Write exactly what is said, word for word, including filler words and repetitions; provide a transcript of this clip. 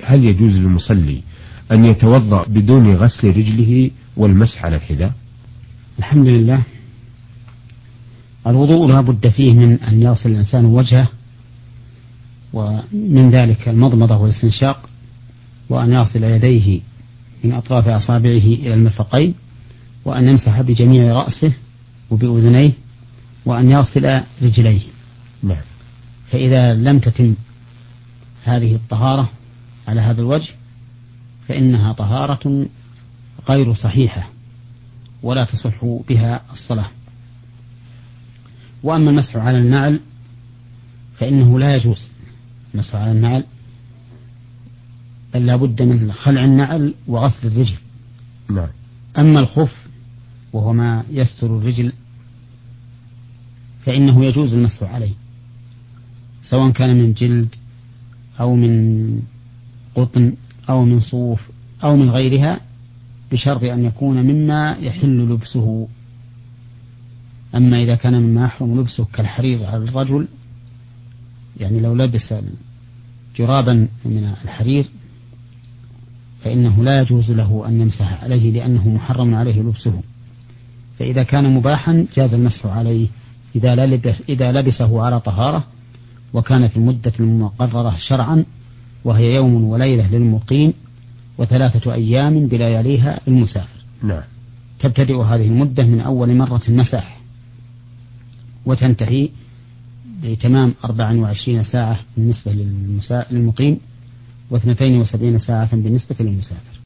هل يجوز للمصلي أن يتوضأ بدون غسل رجله والمسح على الحذاء؟ الحمد لله. الوضوء لا بد فيه من أن يغسل الإنسان وجهه، ومن ذلك المضمضة والاستنشاق، وأن يغسل يديه من أطراف أصابعه إلى المرفقين، وأن يمسح بجميع رأسه وبأذنيه، وأن يغسل رجليه. نعم. فإذا لم تتم هذه الطهارة على هذا الوجه فإنها طهارة غير صحيحة ولا تصح بها الصلاة. وأما المسح على النعل فإنه لا يجوز المسح على النعل، بل لا بد من خلع النعل وغسل الرجل. نعم. أما الخف وهو ما يستر الرجل فإنه يجوز المسح عليه، سواء كان من جلد أو من قطن أو من صوف أو من غيرها، بشرط أن يكون مما يحل لبسه. أما إذا كان مما يحرم لبسه كالحرير على الرجل، يعني لو لبس جرابا من الحرير فإنه لا يجوز له أن يمسح عليه لأنه محرم عليه لبسه. فإذا كان مباحا جاز المسح عليه إذا لبسه على طهارة وكان في المدة المقررة شرعا، وهي يوم وليلة للمقيم وثلاثة أيام بلياليها للمسافر. نعم. تبتدئ هذه المدة من أول مرة مسح وتنتهي بتمام أربع وعشرين ساعة بالنسبة للمقيم واثنتين وسبعين ساعة بالنسبة للمسافر.